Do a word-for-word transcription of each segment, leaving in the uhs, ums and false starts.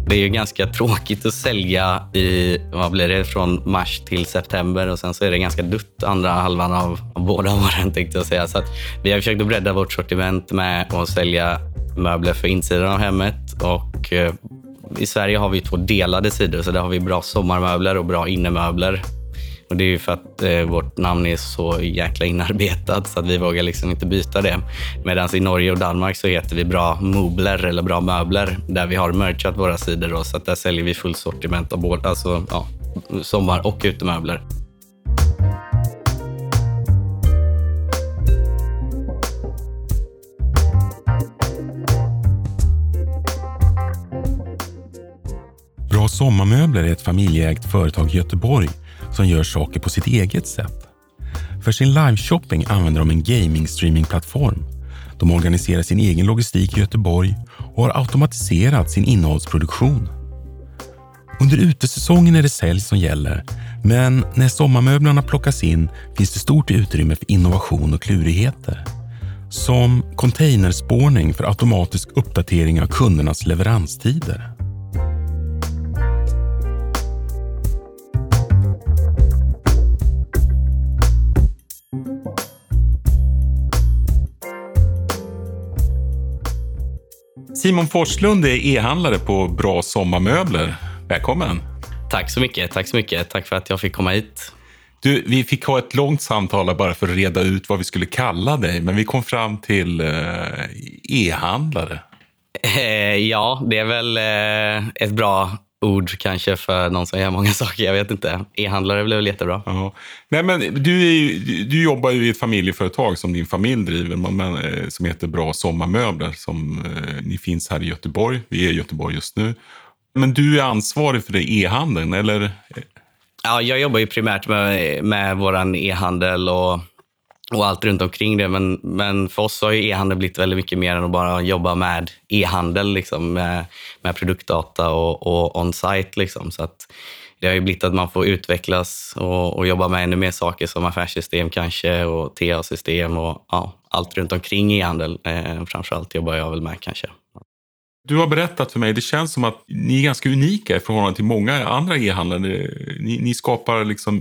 Det är ju ganska tråkigt att sälja i, vad blir det, från mars till september och sen så är det ganska dutt andra halvan av, av båda åren tänkte jag säga. Så att vi har försökt att bredda vårt sortiment med att sälja möbler för insidan av hemmet och eh, i Sverige har vi två delade sidor så där har vi bra sommarmöbler och bra innemöbler. Och det är ju för att eh, vårt namn är så jäkla inarbetat så att vi vågar liksom inte byta det. Medan i Norge och Danmark så heter vi bra möbler eller bra möbler där vi har merchat våra sidor då, så att där säljer vi full sortiment av både, alltså, ja, sommar- och utemöbler. Bra sommarmöbler är ett familjeägt företag i Göteborg som gör saker på sitt eget sätt. För sin liveshopping använder de en gaming-streamingplattform. De organiserar sin egen logistik i Göteborg och har automatiserat sin innehållsproduktion. Under utesäsongen är det sälj som gäller, men när sommarmöblerna plockas in finns det stort utrymme för innovation och klurigheter. Som containerspårning för automatisk uppdatering av kundernas leveranstider. Simon Forslund är e-handlare på Bra sommarmöbler. Välkommen! Tack så mycket, tack så mycket. Tack för att jag fick komma hit. Du, vi fick ha ett långt samtal bara för att reda ut vad vi skulle kalla dig. Men vi kom fram till eh, e-handlare. Eh, ja, det är väl eh, ett bra ord kanske för någon som gör många saker. Jag vet inte. E-handlare blev väl jättebra. Ja. Nej, men du, är ju, du jobbar ju i ett familjeföretag som din familj driver men, som heter Bra sommarmöbler. Som, eh, ni finns här i Göteborg. Vi är i Göteborg just nu. Men du är ansvarig för det e-handeln, eller? Ja, jag jobbar ju primärt med, med våran e-handel och, och allt runt omkring det. Men, men för oss har ju e-handel blivit väldigt mycket mer än att bara jobba med e-handel. Liksom, med, med produktdata och, och on-site. Liksom. Så att det har ju blivit att man får utvecklas och, och jobba med ännu mer saker som affärssystem kanske och T A-system och ja, allt runt omkring e-handel. Eh, framförallt jobbar jag väl med kanske. Du har berättat för mig, det känns som att ni är ganska unika i förhållande till många andra e-handlare. Ni, ni skapar liksom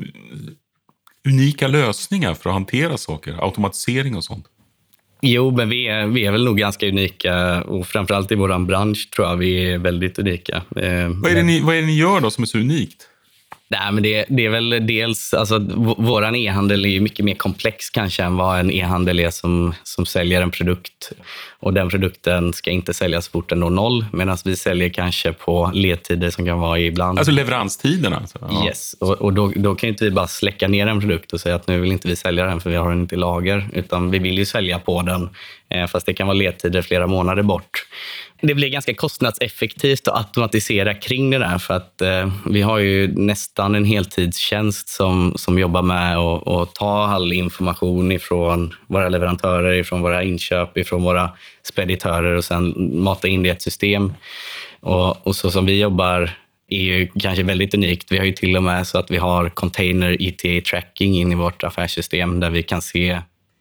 unika lösningar för att hantera saker, automatisering och sånt. Jo, men vi är, vi är väl nog ganska unika och framförallt i vår bransch tror jag vi är väldigt unika. Eh, vad, är det ni, vad är det ni gör då som är så unikt? Nej, men det, det är väl dels, alltså v- våran e-handel är ju mycket mer komplex kanske än vad en e-handel är som, som säljer en produkt. Och den produkten ska inte säljas fort än noll, medan vi säljer kanske på ledtider som kan vara ibland. Alltså leveranstiderna? Alltså. Ja. Yes, och, och då, då kan ju inte vi bara släcka ner en produkt och säga att nu vill inte vi sälja den för vi har den inte i lager. Utan vi vill ju sälja på den, eh, fast det kan vara ledtider flera månader bort. Det blir ganska kostnadseffektivt att automatisera kring det där för att eh, vi har ju nästan en heltidstjänst som, som jobbar med att, att ta all information ifrån våra leverantörer, ifrån våra inköp, ifrån våra speditörer och sen mata in det i ett system. Och, och så som vi jobbar är ju kanske väldigt unikt. Vi har ju till och med så att vi har container E T A-tracking in i vårt affärssystem där vi kan se.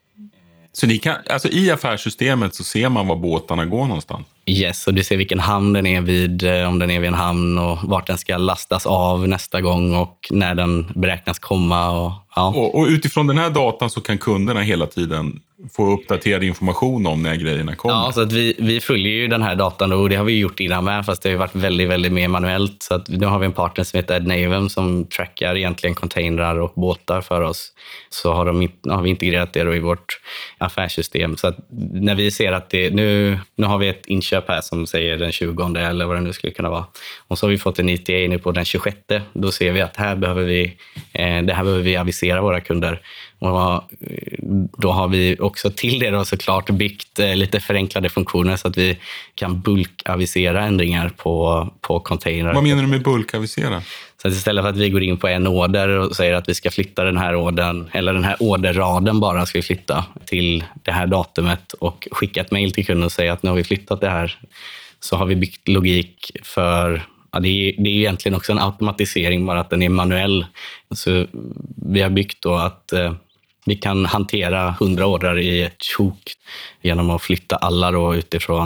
Så ni kan, alltså i affärssystemet så ser man var båtarna går någonstans? Yes, och du ser vilken hamn den är vid, om den är vid en hamn och vart den ska lastas av nästa gång och när den beräknas komma. Och, ja. och, och utifrån den här datan så kan kunderna hela tiden få uppdaterad information om när grejerna kommer? Ja, så att vi, vi följer ju den här datan och det har vi gjort innan med, fast det har ju varit väldigt, väldigt mer manuellt. Så att nu har vi en partner som heter Ednavum som trackar egentligen containrar och båtar för oss. Så har, de, har vi integrerat det då i vårt affärssystem. Så att när vi ser att det, nu, nu har vi ett inköp här som säger den tjugonde eller vad det nu skulle kunna vara. Och så har vi fått en E T A nu på den tjugosjätte. Då ser vi att här behöver vi, eh, det här behöver vi avisera våra kunder. Och då har vi också till det då såklart byggt lite förenklade funktioner så att vi kan bulkavisera ändringar på, på container. Vad menar du med bulkavisera? Så att istället för att vi går in på en order och säger att vi ska flytta den här ordern, eller den här orderraden bara ska vi flytta till det här datumet och skicka ett mejl till kunden och säga att nu har vi flyttat det här, så har vi byggt logik för. Ja, det, är, det är egentligen också en automatisering, bara att den är manuell. Så vi har byggt då att eh, vi kan hantera hundra ordrar i ett sjok genom att flytta alla då utifrån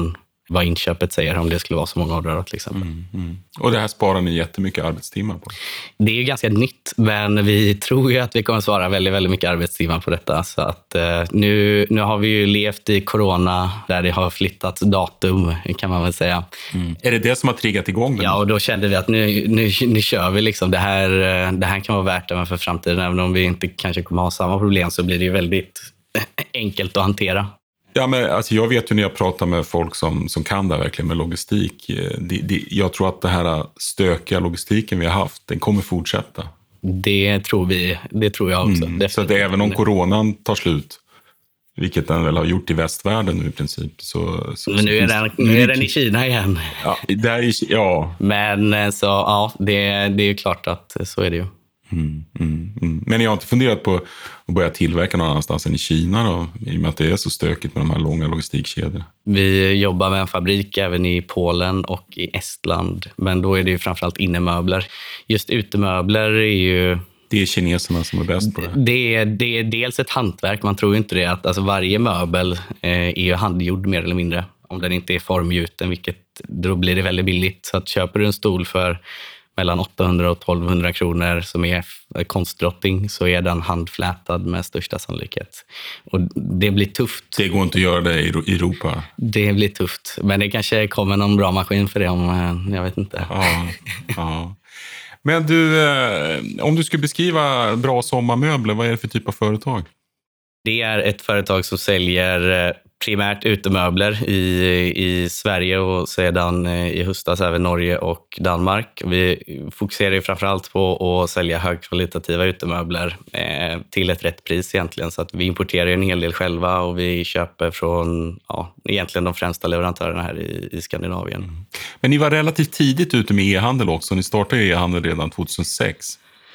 vad inköpet säger om det skulle vara så många ordrar till exempel. Mm, mm. Och det här sparar ni jättemycket arbetstimmar på? Det är ju ganska nytt, men vi tror ju att vi kommer svara väldigt, väldigt mycket arbetstimmar på detta. Så att eh, nu, nu har vi ju levt i corona där det har flyttat datum, kan man väl säga. Mm. Är det det som har triggat igång den? Ja, och då kände vi att nu, nu, nu kör vi liksom. Det här, det här kan vara värt det för framtiden. Även om vi inte kanske kommer ha samma problem så blir det ju väldigt enkelt att hantera. Ja, men alltså jag vet ju när jag pratar med folk som, som kan det verkligen med logistik. Det, det, jag tror att det här stökiga logistiken vi har haft, den kommer fortsätta. Det tror vi, det tror jag också. Mm. Så att även om coronan tar slut, vilket den väl har gjort i västvärlden nu i princip. Så, så, men nu är, den, nu är den i Kina igen. Ja, där är, ja. Men så, ja, det, det är ju klart att så är det ju. Mm, mm, mm. Men jag har inte funderat på att börja tillverka någon annanstans än i Kina då, i och med att det är så stökigt med de här långa logistikkedjorna. Vi jobbar med en fabrik även i Polen och i Estland, men då är det ju framförallt innemöbler. Just utemöbler är ju... Det är kineserna som är bäst på det. Det är, det är dels ett hantverk, man tror ju inte det. Att, alltså, varje möbel eh, är ju handgjord mer eller mindre, om den inte är formgjuten, vilket då blir det väldigt billigt. Så att köper du en stol för mellan åttahundra och tolvhundra kronor som är konstdropping, så är den handflätad med största sannolikhet. Och det blir tufft. Det går inte att göra det i Europa. Det blir tufft, men det kanske kommer någon bra maskin för det, om jag vet inte. Ja, ja. Men du, om du skulle beskriva Bra sommarmöbler, vad är det för typ av företag? Det är ett företag som säljer primärt utemöbler i, i Sverige och sedan i höstas även Norge och Danmark. Vi fokuserar ju framförallt på att sälja högkvalitativa utemöbler eh, till ett rätt pris egentligen. Så att vi importerar en hel del själva och vi köper från ja, egentligen de främsta leverantörerna här i, i Skandinavien. Mm. Men ni var relativt tidigt ute med e-handel också. Ni startade e-handel redan tjugohundrasex.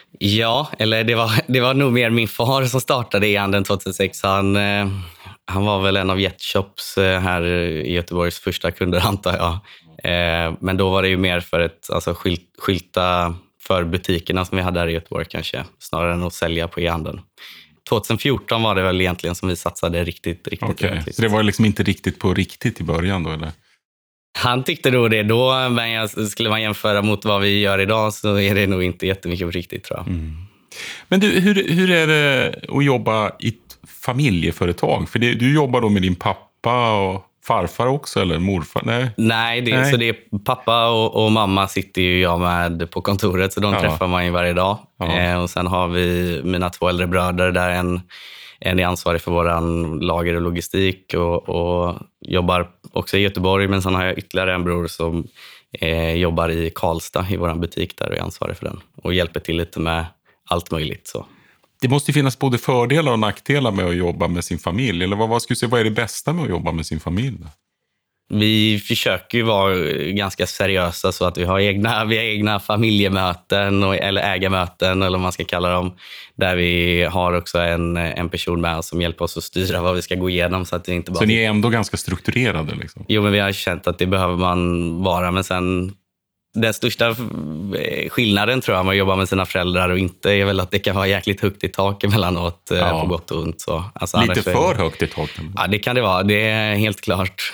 Ja, eller det var, det var nog mer min far som startade e-handeln tjugohundrasex. Han... Eh, Han var väl en av Jetshops här i Göteborgs första kunder, antar jag. Men då var det ju mer för att alltså, skylt, skylta för butikerna som vi hade här i Göteborg kanske, snarare än att sälja på e-handeln. tjugohundrafjorton var det väl egentligen som vi satsade riktigt, riktigt. Okej, okay. Så det var liksom inte riktigt på riktigt i början då, eller? Han tyckte nog det då, men jag, skulle man jämföra mot vad vi gör idag så är det nog inte jättemycket på riktigt, tror jag. Mm. Men du, hur, hur är det att jobba i familjeföretag? För det, du jobbar då med din pappa och farfar också, eller morfar? Nej, Nej, det, Nej. Så det är pappa och, och mamma sitter ju jag med på kontoret, så de ja. träffar man ju varje dag. Ja. Eh, och sen har vi mina två äldre bröder där en, en är ansvarig för våran lager och logistik och, och jobbar också i Göteborg, men sen har jag ytterligare en bror som eh, jobbar i Karlstad i våran butik där och är ansvarig för den och hjälper till lite med allt möjligt så. Det måste finnas både fördelar och nackdelar med att jobba med sin familj. Eller vad, vad, skulle säga, vad är det bästa med att jobba med sin familj? Vi försöker ju vara ganska seriösa så att vi har egna, vi har egna familjemöten och, eller ägarmöten eller vad man ska kalla dem. Där vi har också en, en person med oss som hjälper oss att styra vad vi ska gå igenom. Så, att det inte bara... så ni är ändå ganska strukturerade? Liksom. Jo, men vi har känt att det behöver man vara, men sen... Den största skillnaden tror jag med att jobba med sina föräldrar och inte är väl att det kan vara jäkligt högt i tak emellanåt ja. på gott och ont. Så. Alltså, lite för är... högt i tak? Ja, det kan det vara. Det är helt klart.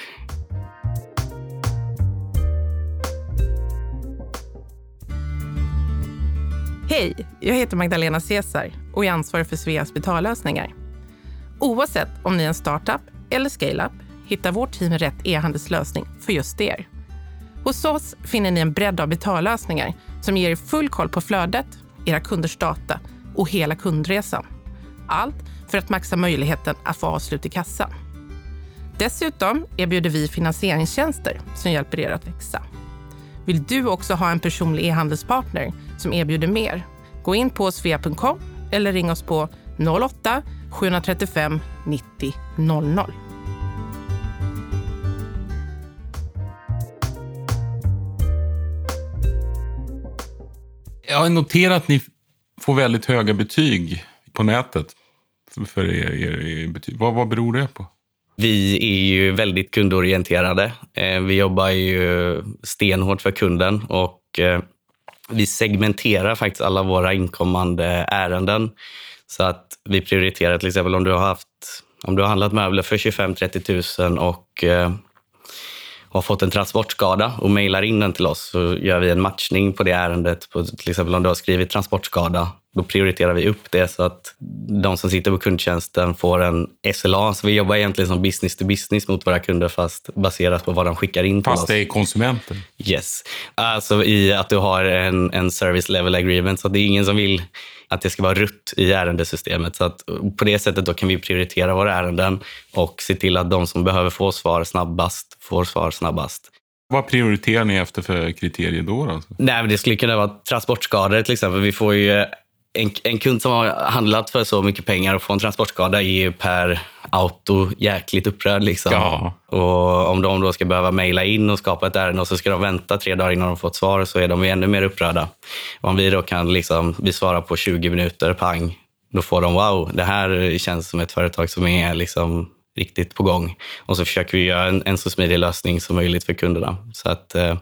Hej, jag heter Magdalena Cesar och är ansvarig för Sveas betallösningar. Oavsett om ni är en startup eller scale-up hittar vårt team rätt e-handelslösning för just er. Hos oss finner ni en bredd av betallösningar som ger er full koll på flödet, era kunders data och hela kundresan. Allt för att maxa möjligheten att få avslut i kassan. Dessutom erbjuder vi finansieringstjänster som hjälper er att växa. Vill du också ha en personlig e-handelspartner som erbjuder mer? Gå in på svea punkt com eller ring oss på noll åtta sju tre fem nittio noll noll. Jag har noterat att ni får väldigt höga betyg på nätet för er, er, er betyg. Vad, vad beror det på? Vi är ju väldigt kundorienterade. Vi jobbar ju stenhårt för kunden och vi segmenterar faktiskt alla våra inkommande ärenden. Så att vi prioriterar till exempel om du har haft, om du har handlat möbler för tjugofem till trettio tusen och har fått en transportskada och mejlar in den till oss, så gör vi en matchning på det ärendet. På, till exempel om du har skrivit transportskada, då prioriterar vi upp det så att de som sitter på kundtjänsten får en S L A. Så vi jobbar egentligen som business to business mot våra kunder, fast baserat på vad de skickar in till oss. Fast det är konsumenten? Yes. Alltså i att du har en, en service level agreement, så det är ingen som vill att det ska vara rutt i ärendesystemet. Så att på det sättet då kan vi prioritera våra ärenden och se till att de som behöver få svar snabbast får svar snabbast. Vad prioriterar ni efter för kriterier då? Alltså? Nej, men det skulle kunna vara transportskador till exempel. Vi får ju en, en kund som har handlat för så mycket pengar och får en transportskada är ju per auto jäkligt upprörd. Liksom. Ja. Och om de då ska behöva mejla in och skapa ett ärende och så ska de vänta tre dagar innan de får ett svar, så är de ännu mer upprörda. Om vi då kan liksom, vi svarar på tjugo minuter, pang, då får de wow, det här känns som ett företag som är liksom riktigt på gång. Och så försöker vi göra en, en så smidig lösning som möjligt för kunderna. Så att, eh,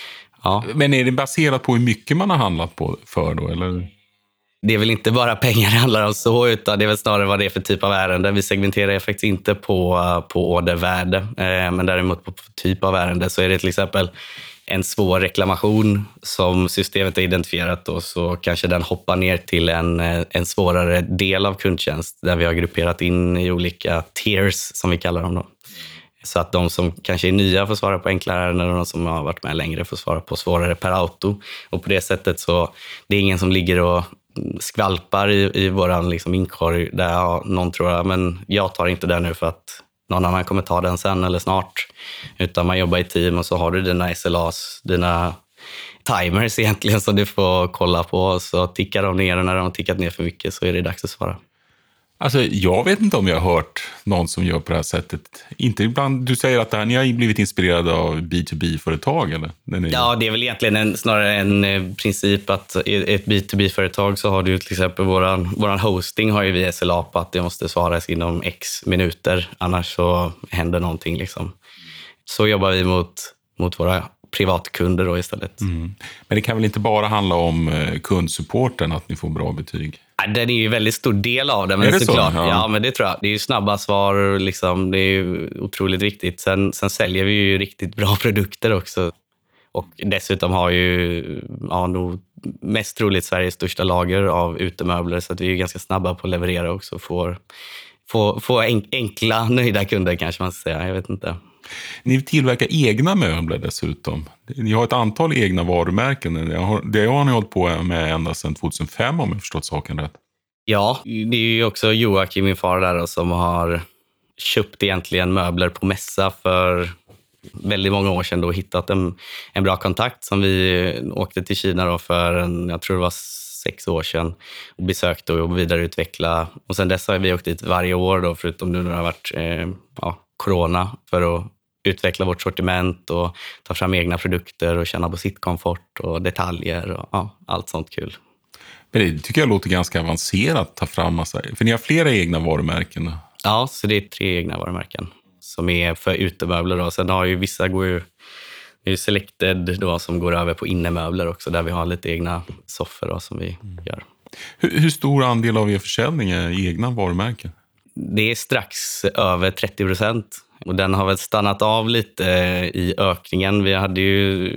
ja. Men är det baserat på hur mycket man har handlat på för då, eller? Det är väl inte bara pengar det handlar om så, utan det är väl snarare vad det är för typ av ärende. Vi segmenterar faktiskt inte på, på ordervärde, eh, men däremot på, på typ av ärende. Så är det till exempel en svår reklamation som systemet har identifierat då, så kanske den hoppar ner till en, en svårare del av kundtjänst där vi har grupperat in i olika tiers som vi kallar dem då. Så att de som kanske är nya får svara på enklare ärenden och de som har varit med längre får svara på svårare per auto. Och på det sättet så det är ingen som ligger och skvalpar i, i våran liksom inkorg där ja, någon tror att men jag tar inte den nu för att någon annan kommer ta den sen eller snart. Utan man jobbar i team och så har du dina S L As, dina timers egentligen som du får kolla på. Så tickar de ner och när de har tickat ner för mycket så är det dags att svara. Alltså, jag vet inte om jag har hört någon som gör på det här sättet. Inte ibland, du säger att det här, ni har blivit inspirerade av B to B-företag, eller? Är... Ja, det är väl egentligen en, snarare en princip att i ett B to B-företag så har du till exempel våran, våran hosting har ju vi S L A på att det måste svaras inom x minuter. Annars så händer någonting liksom. Så jobbar vi mot, mot våra privatkunder då istället. Mm. Men det kan väl inte bara handla om kundsupporten att ni får bra betyg? Den är ju en väldigt stor del av det, men är det såklart. Så? Ja. Ja, men det tror jag. Det är ju snabba svar, liksom. Det är ju otroligt viktigt. Sen, sen säljer vi ju riktigt bra produkter också. Och dessutom har ju ja, nog mest troligt Sveriges största lager av utemöbler, så att vi är ganska snabba på att leverera också. Får, får, får enkla, nöjda kunder kanske man ska säga. Jag vet inte. Ni tillverkar egna möbler dessutom. Ni har ett antal egna varumärken. Det har, det har ni hållit på med ända sedan tjugohundrafem om jag förstått saken rätt. Ja, det är ju också Joakim, min far där, som har köpt egentligen möbler på mässa för väldigt många år sedan då, och hittat en, en bra kontakt som vi åkte till Kina då för en, jag tror det var sex år sedan och besökte och vidareutveckla. Och sen dess har vi åkt dit varje år då, förutom nu när det har varit eh, ja, corona, för att utveckla vårt sortiment och ta fram egna produkter och känna på sittkomfort och detaljer och ja, allt sånt kul. Men det tycker jag låter ganska avancerat att ta fram massa, för ni har flera egna varumärken. Ja, så det är tre egna varumärken som är för utemöbler då. Sen har ju vissa går ju, det är ju Selected då som går över på innemöbler också, där vi har lite egna soffor då som vi mm. gör. Hur, hur stor andel av er försäljning är egna varumärken? Det är strax över trettio procent. Och den har väl stannat av lite i ökningen. Vi hade ju,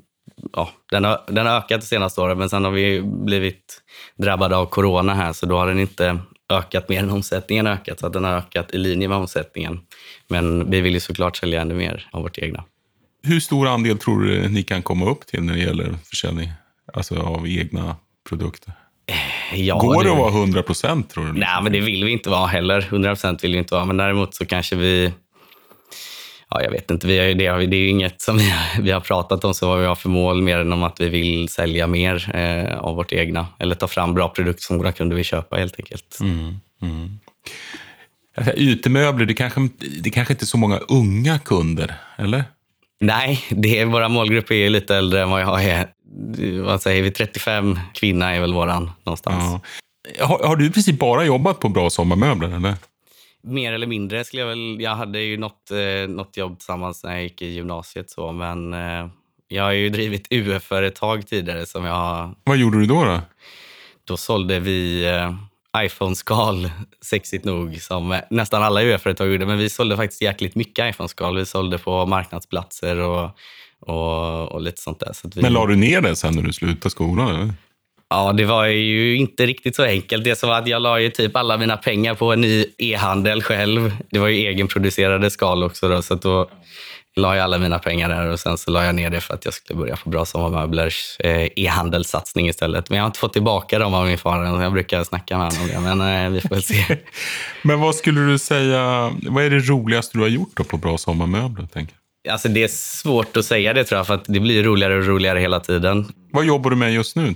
ja, den har, den har ökat de senaste åren, men sen har vi blivit drabbade av corona här, så då har den inte ökat mer än omsättningen ökat, så att den har ökat i linje med omsättningen. Men vi vill ju såklart sälja ännu mer av vårt egna. Hur stor andel tror du ni kan komma upp till när det gäller försäljning, alltså av egna produkter? Ja, Går det det att vara hundra procent tror du? Nej, men det vill vi inte vara heller. hundra procent vill vi inte vara, men däremot så kanske vi... Ja, jag vet inte. Vi har ju det, det är ju inget som vi har, vi har pratat om, så vad vi har för mål mer än om att vi vill sälja mer eh, av vårt egna. Eller ta fram bra produkter som våra kunder vill köpa helt enkelt. Mm, mm. Alltså, utemöbler, det kanske, det kanske inte är så många unga kunder, eller? Nej, det är, våra målgrupper är lite äldre än vad jag är. Vad säger vi? trettiofem kvinna är väl våran någonstans. Ja. Har, har du i princip bara jobbat på Bra Sommarmöbler, eller? Mer eller mindre skulle jag väl... Jag hade ju något, eh, något jobb tillsammans när jag gick i gymnasiet, så, men eh, jag har ju drivit U F-företag tidigare som jag... Vad gjorde du då då? Då sålde vi eh, iPhone-skal, sexigt nog, som nästan alla U F-företag gjorde. Men vi sålde faktiskt jäkligt mycket iPhone-skal. Vi sålde på marknadsplatser och, och, och lite sånt där. Så att vi... Men la du ner det sen när du slutade skolan, eller? Ja, det var ju inte riktigt så enkelt. Det som var att jag la ju typ alla mina pengar på en ny e-handel själv. Det var ju egenproducerade skal också då, så att då la jag alla mina pengar där och sen så la jag ner det för att jag skulle börja på Bra Sommarmöblers eh, e-handelssatsning istället. Men jag har inte fått tillbaka dem av min far. Jag brukar snacka med honom om det, men eh, vi får väl se. Men vad skulle du säga, vad är det roligaste du har gjort då på Bra Sommarmöbler, tänker jag? Alltså det är svårt att säga det, tror jag, för att det blir roligare och roligare hela tiden. Vad jobbar du med just nu?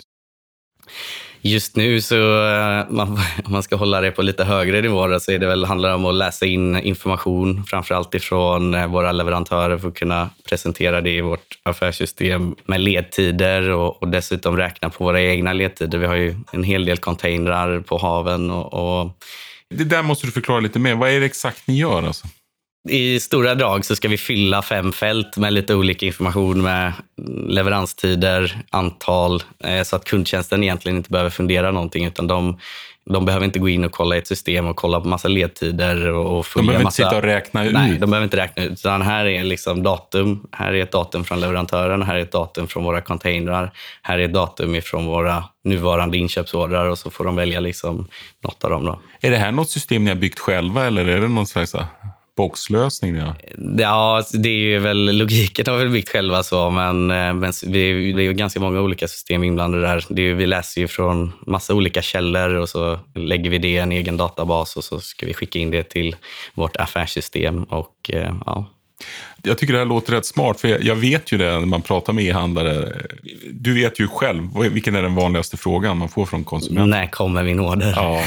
Just nu så, man, om man ska hålla det på lite högre nivåer, så är det väl, handlar om att läsa in information, framförallt ifrån våra leverantörer, för att kunna presentera det i vårt affärssystem med ledtider och, och dessutom räkna på våra egna ledtider. Vi har ju en hel del containrar på haven. Och, och... Det där måste du förklara lite mer. Vad är det exakt ni gör alltså? I stora drag så ska vi fylla fem fält med lite olika information med leveranstider, antal, så att kundtjänsten egentligen inte behöver fundera någonting, utan de, de behöver inte gå in och kolla i ett system och kolla på massa ledtider. Och de behöver massa... inte sitta och räkna ut? Nej, de behöver inte räkna ut. Utan här är liksom datum, här är ett datum från leverantören, här är ett datum från våra containrar, här är ett datum från våra nuvarande inköpsordrar, och så får de välja liksom något av dem då. Är det här något system ni har byggt själva, eller är det någon slags boxlösning? Ja, ja det är ju väl, logiken har väl byggt själva så, men, men vi, det är ju ganska många olika system inblandade där. Det är ju, vi läser ju från massa olika källor och så lägger vi det i en egen databas och så ska vi skicka in det till vårt affärssystem. Och ja. Jag tycker det här låter rätt smart, för jag, jag vet ju det när man pratar med e-handlare. Du vet ju själv, vilken är den vanligaste frågan man får från konsumenten? När kommer min order? Ja,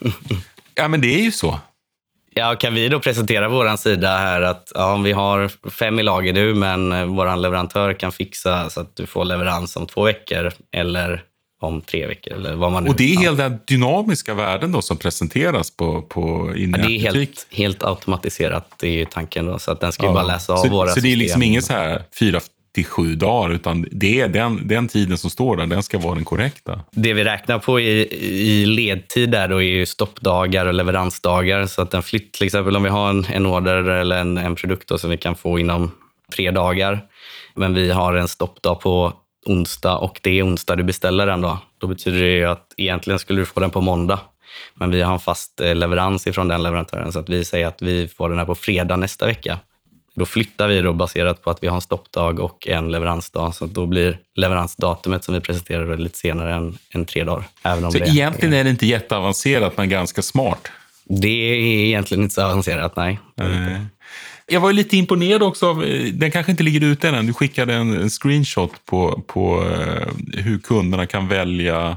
ja men det är ju så. Ja, kan vi då presentera våran sida här att ja, vi har fem i lager nu, men våran leverantör kan fixa så att du får leverans om två veckor eller om tre veckor eller vad man nu... Och det är helt den dynamiska värden då som presenteras på, på ja, det är helt, helt automatiserat, det är ju tanken då, så att den ska ju ja. bara läsa av så, våra Så system. det är liksom ingen så här fyra till sju dagar, utan det är den, den tiden som står där, den ska vara den korrekta. Det vi räknar på i, i ledtid där då är ju stoppdagar och leveransdagar, så att en flytt, till exempel om vi har en, en order eller en, en produkt då, som vi kan få inom tre dagar, men vi har en stoppdag på onsdag och det är onsdag du beställer den då, då betyder det ju att egentligen skulle du få den på måndag, men vi har en fast leverans ifrån den leverantören, så att vi säger att vi får den här på fredag nästa vecka. Då flyttar vi då baserat på att vi har en stoppdag och en leveransdag. Så då blir leveransdatumet som vi presenterar lite senare än, än tre dagar. Även om så det egentligen är det inte jätteavancerat, men ganska smart? Det är egentligen inte så avancerat, nej. nej. Jag var lite imponerad också av, den kanske inte ligger ute än. Du skickade en, en screenshot på, på hur kunderna kan välja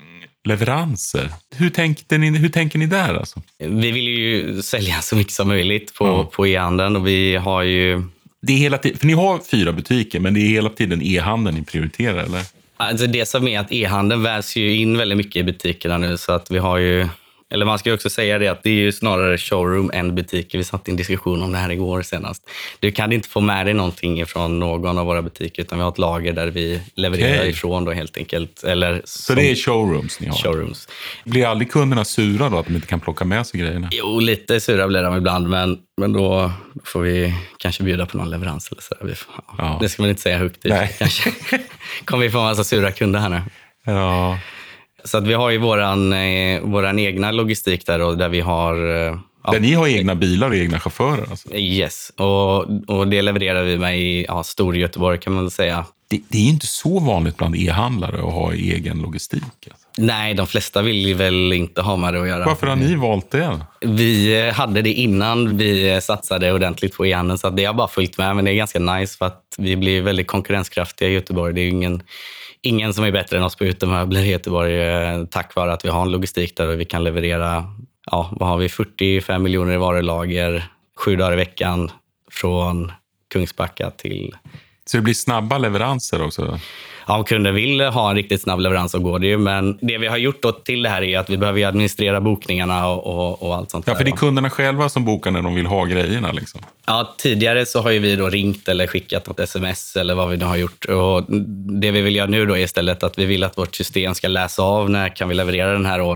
leveranser. Hur tänkte ni, hur tänker ni där alltså? Vi vill ju sälja så mycket som möjligt på, mm. på e-handeln, och vi har ju... Det är hela tiden, för ni har fyra butiker, men det är hela tiden e-handeln ni prioriterar, eller? Alltså det som är att e-handeln värs ju in väldigt mycket i butikerna nu, så att vi har ju... Eller man ska ju också säga det att det är ju snarare showroom än butiker. Vi satt i en diskussion om det här igår senast. Du kan inte få med dig någonting från någon av våra butiker, utan vi har ett lager där vi levererar okay. ifrån då helt enkelt. Eller så det är showrooms ni har? Showrooms. Blir aldrig kunderna sura då att de inte kan plocka med sig grejerna? Jo, lite sura blir de ibland, men, men då får vi kanske bjuda på någon leverans eller så. Vi får, ja. Ja. Det ska man inte säga högt. Kanske kommer vi få en massa sura kunder här nu. Ja. Så att vi har ju våran, eh, våran egna logistik där, och där vi har... Eh, där ja, ni har egna bilar och egna chaufförer alltså? Yes, och, och det levererar vi med i ja, stor Göteborg kan man väl säga. Det, det är inte så vanligt bland e-handlare att ha egen logistik alltså. Nej, de flesta vill väl inte ha med det att göra. Varför har ni valt det? Vi hade det innan vi satsade ordentligt på e-handeln, så att det har bara följt med, men det är ganska nice för att vi blir väldigt konkurrenskraftiga i Göteborg. Det är ju ingen... Ingen som är bättre än oss på utemöbler i Göteborg, tack vare att vi har en logistik där vi kan leverera, ja, vad har vi, fyrtiofem miljoner i varulager, sju dagar i veckan från Kungsbacka till... Så det blir snabba leveranser också? Ja, om kunden vill ha en riktigt snabb leverans så går det ju, men det vi har gjort då till det här är att vi behöver administrera bokningarna och, och, och allt sånt. Ja, för det är kunderna själva som bokar när de vill ha grejerna liksom. Ja, tidigare så har ju vi då ringt eller skickat något sms eller vad vi nu har gjort, och det vi vill göra nu då är istället att vi vill att vårt system ska läsa av när kan vi leverera den här ordern,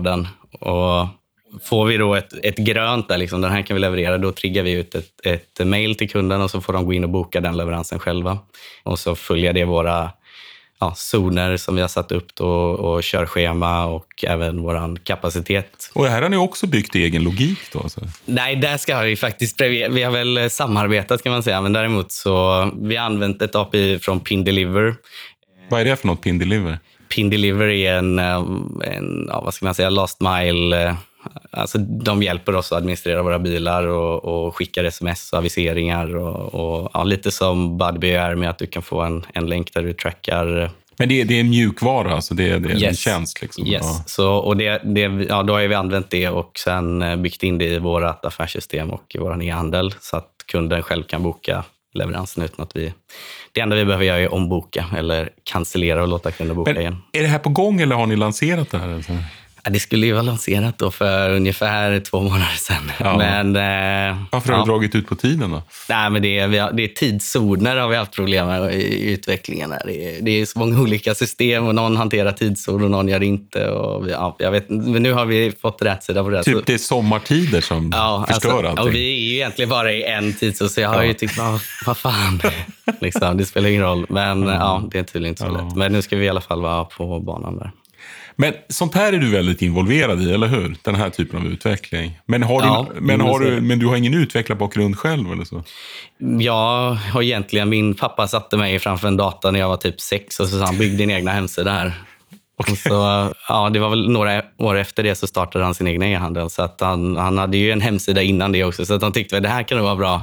Och får vi då ett, ett grönt där, liksom, den här kan vi leverera, då triggar vi ut ett, ett mail till kunden och så får de gå in och boka den leveransen själva. Och så följer det våra ja, zoner som vi har satt upp då, och körschema och även vår kapacitet. Och här har ni också byggt egen logik då? Alltså. Nej, där ska vi faktiskt, vi har väl samarbetat kan man säga, men däremot så vi har använt ett A P I från Pindeliver. Vad är det för något, Pindeliver? Pindeliver är en, en ja, vad ska man säga, last mile. Alltså de hjälper oss att administrera våra bilar och, och skickar sms och aviseringar och, och ja, lite som Budbee är med att du kan få en, en länk där du trackar. Men det är, det är en mjukvara, alltså det är, det är yes. en tjänst liksom. Yes. Ja. Så, och det, det, ja, då har vi använt det och sen byggt in det i vårt affärssystem och i vår e-handel så att kunden själv kan boka leveransen utan att vi... Det enda vi behöver göra är omboka eller cancellera och låta kunden boka Men igen. Är det här på gång eller har ni lanserat det här? Alltså? Ja, det skulle ju vara lanserat då för ungefär två månader sedan. Ja. Men, eh, Varför har ja. du dragit ut på tiden då? Nej, men det är, vi har, det är tidszoner har vi haft problem med i utvecklingen. Här. Det, är, det är så många olika system och någon hanterar tidszon och någon gör det inte. Och vi, ja, jag vet, men nu har vi fått rätt sida på det. Typ så. det är sommartider som ja, förstör alltså, allting. Och vi är ju egentligen bara i en tidszon så jag har ja. ju tyckt, vad, vad fan, liksom, det spelar ingen roll. Men mm. ja, det är tydligen inte så ja. lätt. Men nu ska vi i alla fall vara på banan där. Men sånt här är du väldigt involverad i, eller hur? Den här typen av utveckling. Men, har du, ja, men, har du, men du har ingen utvecklarbakgrund själv eller så? Jag har egentligen, min pappa satte mig framför en dator när jag var typ sex och så sa han, bygg din egna hemsida här. Okay. Och så, ja, det var väl några år efter det så startade han sin egna e-handel. Så att han, han hade ju en hemsida innan det också. Så att han tyckte att det här kan nog vara bra.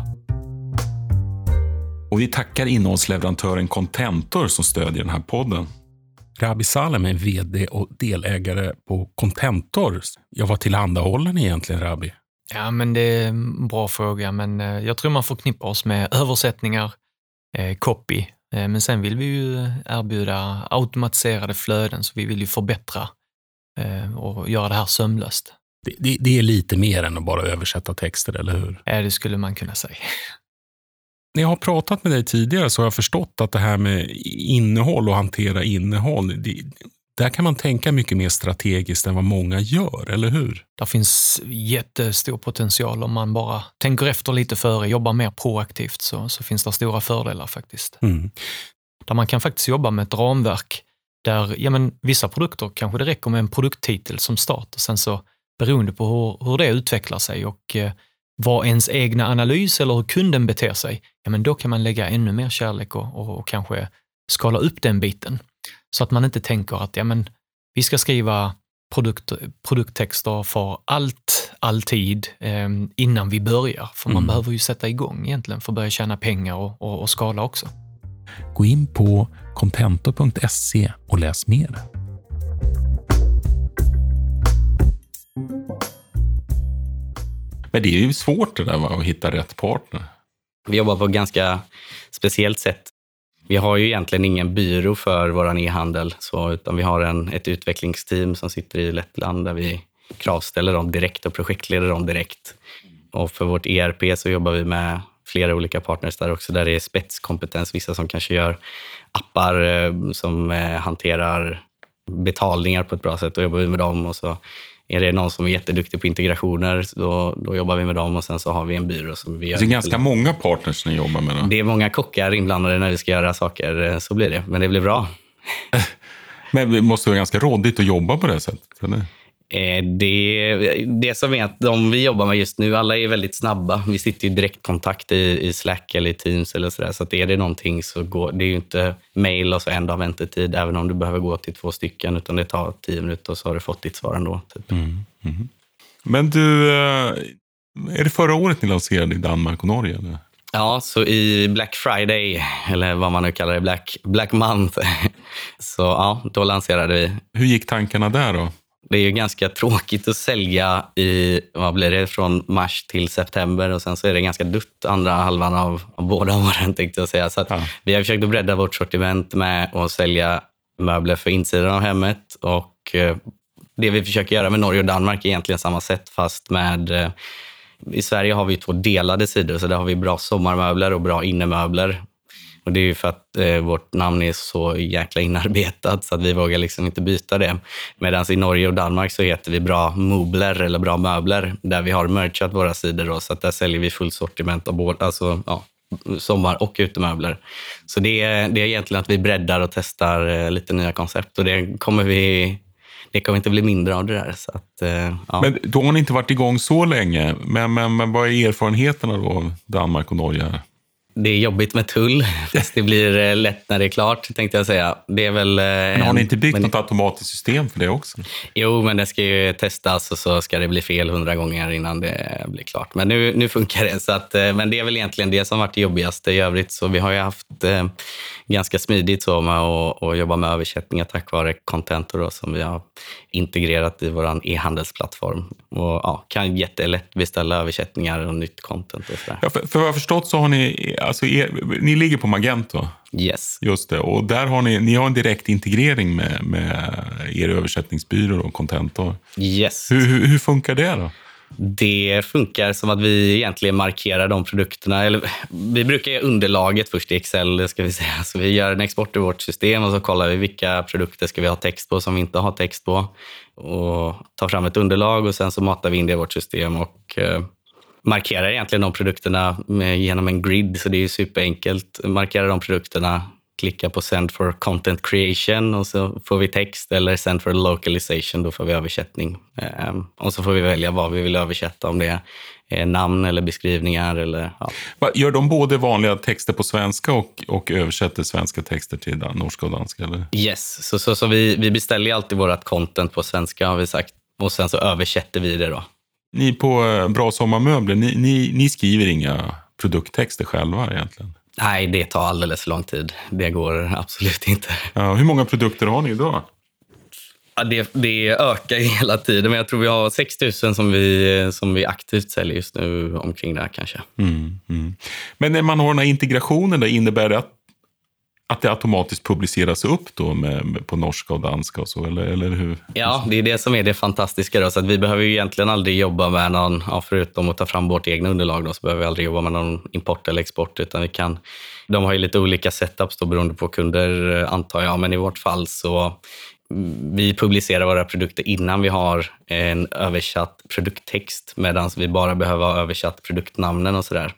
Och vi tackar innehållsleverantören Contentor som stödjer den här podden. Rabi Salem är vd och delägare på Contentor. Jag var tillhandahållen egentligen, Rabi. Ja, men det är en bra fråga. Men jag tror man förknippar oss med översättningar, eh, copy. Eh, men sen vill vi ju erbjuda automatiserade flöden så vi vill ju förbättra eh, och göra det här sömlöst. Det, det, det är lite mer än att bara översätta texter, eller hur? Ja, det skulle man kunna säga. När jag har pratat med dig tidigare så har jag förstått att det här med innehåll och hantera innehåll, det, där kan man tänka mycket mer strategiskt än vad många gör, eller hur? Det finns jättestor potential om man bara tänker efter lite före, jobbar mer proaktivt så, så finns det stora fördelar faktiskt. Mm. Där man kan faktiskt jobba med ett ramverk där ja, men, vissa produkter kanske det räcker med en produkttitel som start och sen så beroende på hur, hur det utvecklar sig och eh, vad ens egna analys eller hur kunden beter sig, ja men då kan man lägga ännu mer kärlek och, och, och kanske skala upp den biten. Så att man inte tänker att ja men vi ska skriva produkt, produkttexter för allt, alltid eh, innan vi börjar. För man mm. behöver ju sätta igång egentligen för att börja tjäna pengar och, och, och skala också. Gå in på contentor punkt se och läs mer. Men det är ju svårt det där att hitta rätt partner. Vi jobbar på ett ganska speciellt sätt. Vi har ju egentligen ingen byrå för vår e-handel, så, utan vi har en, ett utvecklingsteam som sitter i Lettland där vi kravställer dem direkt och projektleder dem direkt. Och för vårt E R P så jobbar vi med flera olika partners där också, där det är spetskompetens. Vissa som kanske gör appar eh, som eh, hanterar betalningar på ett bra sätt, och jobbar vi med dem. Och så är det någon som är jätteduktig på integrationer, då, då jobbar vi med dem, och sen så har vi en byrå som vi gör. Det är ganska många partners ni jobbar med då? Det är många kockar inblandade när vi ska göra saker, så blir det. Men det blir bra. Men det måste vara ganska rådigt att jobba på det sättet, eller? Det, det som är att de vi jobbar med just nu, alla är väldigt snabba. Vi sitter i direktkontakt i, i Slack eller i Teams eller sådär. Så att är det någonting så går det är ju inte mail och så en dag väntetid, även om du behöver gå till två stycken, utan det tar tio minuter och så har du fått ditt svar ändå. Typ. Mm, mm. Men du, är det förra året ni lanserade i Danmark och Norge? Eller? Ja, så i Black Friday, eller vad man nu kallar det, Black, Black Month, så ja, då lanserade vi. Hur gick tankarna där då? Det är ju ganska tråkigt att sälja i, vad blir det, från mars till september, och sen så är det ganska dutt andra halvan av, av båda åren, tänkte jag säga. Så att ja. Vi har försökt att bredda vårt sortiment med att sälja möbler för insidan av hemmet, och eh, det vi försöker göra med Norge och Danmark är egentligen samma sätt, fast med eh, i Sverige har vi två delade sidor, så där har vi bra sommarmöbler och bra innemöbler. Och det är ju för att eh, vårt namn är så jäkla inarbetat så att vi vågar liksom inte byta det. Medan i Norge och Danmark så heter vi Bra Möbler eller Bra Möbler, där vi har merchat våra sidor då, så att där säljer vi full sortiment av både, alltså ja, sommar- och utemöbler. Så det är, det är egentligen att vi breddar och testar eh, lite nya koncept, och det kommer vi... Det kommer inte bli mindre av det där. Så att, eh, ja. Men då har ni inte varit igång så länge. Men, men, men vad är erfarenheterna då av Danmark och Norge? Det är jobbigt med tull, fast det blir lätt när det är klart, tänkte jag säga. Det är väl, men har ni inte byggt men, något automatiskt system för det också? Jo, men det ska ju testas och så ska det bli fel hundra gånger innan det blir klart. Men nu, nu funkar det. Så att, men det är väl egentligen det som varit det jobbigaste i övrigt. Så vi har ju haft eh, ganska smidigt så med att, att jobba med översättningar tack vare Contentor då, som vi har integrerat i vår e-handelsplattform. Och ja, kan jättelätt beställa översättningar och nytt content och sådär. Ja, för, för vad jag har förstått så har ni, alltså er, ni ligger på Magento. Yes. Just det, och där har ni, ni har en direkt integrering med, med er översättningsbyrå och Contentor. Yes. Hur, hur, hur funkar det då? Det funkar som att vi egentligen markerar de produkterna. Eller, vi brukar göra underlaget först i Excel, ska vi säga. Så vi gör en export i vårt system och så kollar vi vilka produkter ska vi ha text på som vi inte har text på. Och tar fram ett underlag och sen så matar vi in det i vårt system och eh, markerar egentligen de produkterna med, genom en grid. Så det är superenkelt. Markerar de produkterna, klicka på Send for Content Creation och så får vi text, eller Send for Localization, då får vi översättning. Um, och så får vi välja vad vi vill översätta, om det är namn eller beskrivningar. Eller, ja. Gör de både vanliga texter på svenska och, och översätter svenska texter till norska och danska? Eller? Yes, så, så, så vi, vi beställer alltid vårt content på svenska, har vi sagt. Och sen så översätter vi det då. Ni på Bra Sommarmöbler, ni, ni, ni skriver inga produkttexter själva egentligen? Nej, det tar alldeles för lång tid. Det går absolut inte. Ja, hur många produkter har ni idag? Ja, det, det ökar hela tiden, men jag tror vi har sex tusen som vi, som vi aktivt säljer just nu, omkring där kanske. Mm, mm. Men när man har den här integrationen, då innebär det att, att det automatiskt publiceras upp då med, med, på norska och danska och så, eller, eller hur? Ja, det är det som är det fantastiska då, så att vi behöver ju egentligen aldrig jobba med någon, ja, förutom att ta fram vårt egna underlag då, så behöver vi aldrig jobba med någon import eller export, utan vi kan, de har ju lite olika setups då beroende på kunder, antar jag, men i vårt fall så vi publicerar våra produkter innan vi har en översatt produkttext, medan vi bara behöver ha översatt produktnamnen och sådär.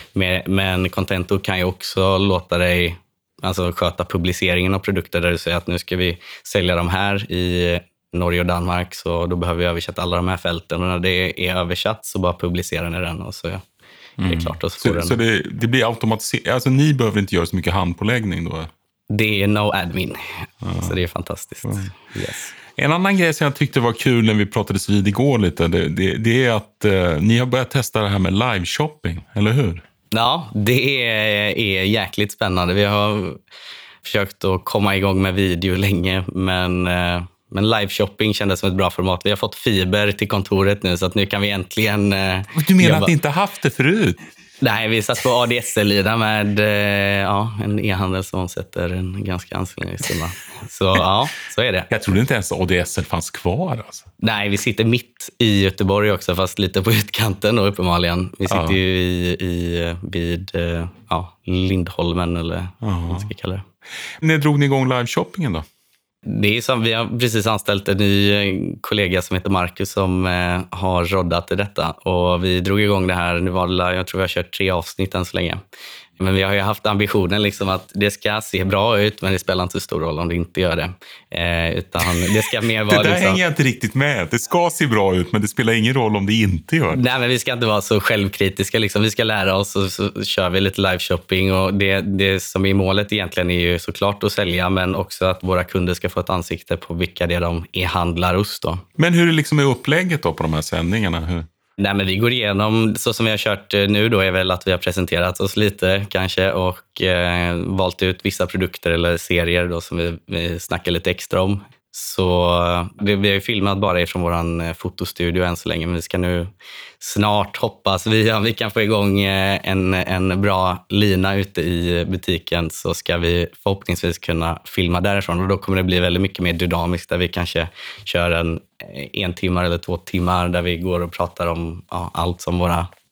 Men Contentor kan ju också låta dig alltså sköta publiceringen av produkter, där du säger att nu ska vi sälja de här i Norge och Danmark, så då behöver vi översätta alla de här fälten, och när det är översatt så bara publicerar ni den och så ja, mm. det är klart. Och så så den. så det, det blir automatiserat, alltså ni behöver inte göra så mycket handpåläggning då? Det är no admin, ja. Så det är fantastiskt. Mm. Yes. En annan grej som jag tyckte var kul när vi pratades vid igår lite, det, det, det är att eh, ni har börjat testa det här med live shopping, eller hur? Ja, det är, är jäkligt spännande. Vi har försökt att komma igång med video länge, men, men live shopping kändes som ett bra format. Vi har fått fiber till kontoret nu, så att nu kan vi äntligen... Du menar jobba. Att ni inte haft det förut? Nej, vi satt på A D S L-lida med ja, en e-handel som omsätter en ganska ansenlig summa. Så ja, så är det. Jag trodde inte ens A D S L fanns kvar. Alltså. Nej, vi sitter mitt i Göteborg också, fast lite på utkanten då, uppenbarligen. Vi sitter ja. ju i, i, vid ja, Lindholmen, eller ja. vad man ska kalla det. När drog ni igång live-shoppingen då? Det är som, vi har precis anställt en ny kollega som heter Marcus som eh, har roddat i detta. Och vi drog igång det här, nu var det, jag tror vi har kört tre avsnitt än så länge. Men vi har ju haft ambitionen liksom att det ska se bra ut, men det spelar inte så stor roll om det inte gör det. Eh, utan det ska mer vara... det där liksom... hänger jag inte riktigt med. Det ska se bra ut, men det spelar ingen roll om det inte gör det. Nej, men vi ska inte vara så självkritiska. Liksom. Vi ska lära oss och så kör vi lite live-shopping. Och det, det som är målet egentligen är ju såklart att sälja, men också att våra kunder ska få ett ansikte på vilka det är de e-handlar hos då. Men hur är liksom upplägget då på de här sändningarna? Hur? Nej, men vi går igenom, så som vi har kört nu då är väl att vi har presenterat oss lite kanske och eh, valt ut vissa produkter eller serier då som vi, vi snackar lite extra om. Så det, vi har ju filmat bara ifrån vår fotostudio än så länge, men vi ska nu snart hoppas vi, om vi kan få igång en, en bra lina ute i butiken, så ska vi förhoppningsvis kunna filma därifrån, och då kommer det bli väldigt mycket mer dynamiskt, där vi kanske kör en en timmar eller två timmar där vi går och pratar om ja, allt som våra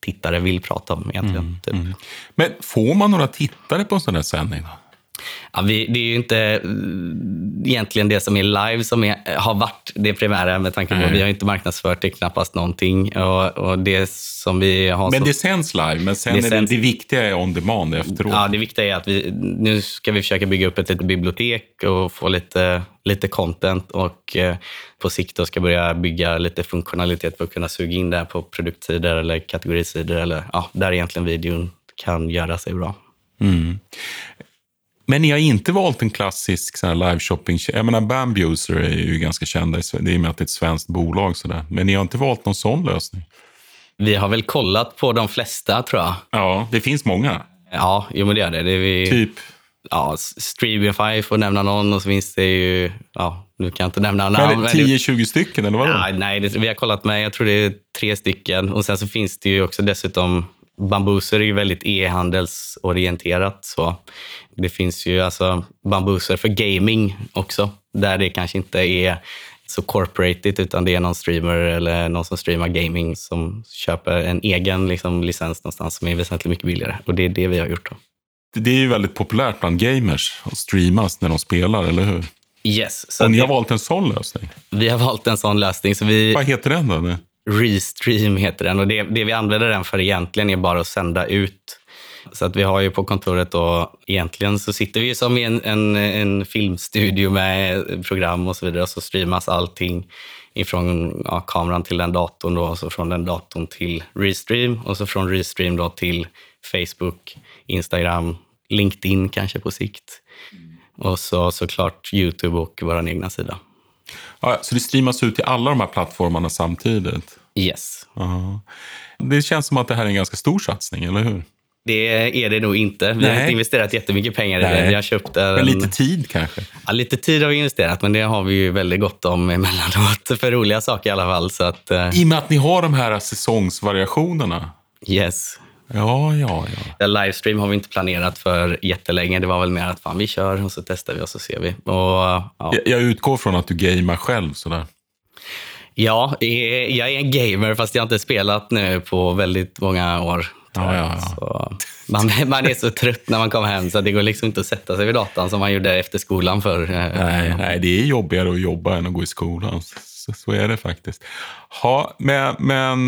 tittare vill prata om egentligen. Mm, typ. mm. Men får man några tittare på en sån här sändning då? Ja, vi, det är ju inte egentligen det som är live som är, har varit det primära med tanke på att vi har inte marknadsfört det knappast någonting. Och, och det som vi har men så, det sänds live, men sen det, är sänds, det, det viktiga är on demand efteråt. Ja, det viktiga är att vi, nu ska vi försöka bygga upp ett litet bibliotek och få lite, lite content och eh, på sikt då ska börja bygga lite funktionalitet för att kunna suga in det här på produktsidor eller kategorisidor eller ja, där egentligen videon kan göra sig bra. Mm. Men ni har inte valt en klassisk sån här live-shopping. Jag menar, Bambuser är ju ganska kända. Det är med att det är ett svenskt bolag. Sådär. Men ni har inte valt någon sån lösning? Vi har väl kollat på de flesta, tror jag. Ja, det finns många. Ja, jo, men det är det. det är vi, typ? Ja, Streamify får nämna någon och så finns det ju... Ja, nu kan jag inte nämna namn. Men tio tjugo stycken, eller vad? Ja, nej, det, vi har kollat med, jag tror det är tre stycken. Och sen så finns det ju också dessutom... Bambuser är ju väldigt e-handelsorienterat. Så det finns ju alltså Bambuser för gaming också. Där det kanske inte är så corporated utan det är någon streamer eller någon som streamar gaming som köper en egen liksom, licens någonstans som är väsentligt mycket billigare. Och det är det vi har gjort då. Det är ju väldigt populärt bland gamers att streamas när de spelar, eller hur? Yes. Så och ni det, har valt en sån lösning? Vi har valt en sån lösning. Så vi, vad heter den då? Restream heter den och det, det vi använder den för egentligen är bara att sända ut. Så att vi har ju på kontoret och egentligen så sitter vi som i en, en, en filmstudio med program och så vidare och så streamas allting ifrån ja, kameran till den datorn då och så från den datorn till Restream och så från Restream då till Facebook, Instagram, LinkedIn kanske på sikt och så såklart YouTube och vår egna sida. Ja, så det streamas ut till alla de här plattformarna samtidigt? Yes. Ja. Det känns som att det här är en ganska stor satsning, eller hur? Det är det nog inte. Vi Nej. har inte investerat jättemycket pengar i det. Vi har köpt en... Men lite tid kanske? Ja, lite tid har vi investerat, men det har vi ju väldigt gott om emellanåt. För roliga saker i alla fall. Så att, uh... I och med att ni har de här säsongsvariationerna? Yes. Ja, ja, ja. Livestream har vi inte planerat för jättelänge. Det var väl mer att fan, vi kör och så testar vi och så ser vi. Och, ja. jag, jag utgår från att du gamer själv sådär. Ja, jag är en gamer fast jag har inte spelat nu på väldigt många år. Ja, ja, ja. Så man, man är så trött när man kommer hem så det går liksom inte att sätta sig vid datan som man gjorde efter skolan för. Nej, nej, det är jobbigare att jobba än att gå i skolan. Så, så är det faktiskt. Ha, men, men,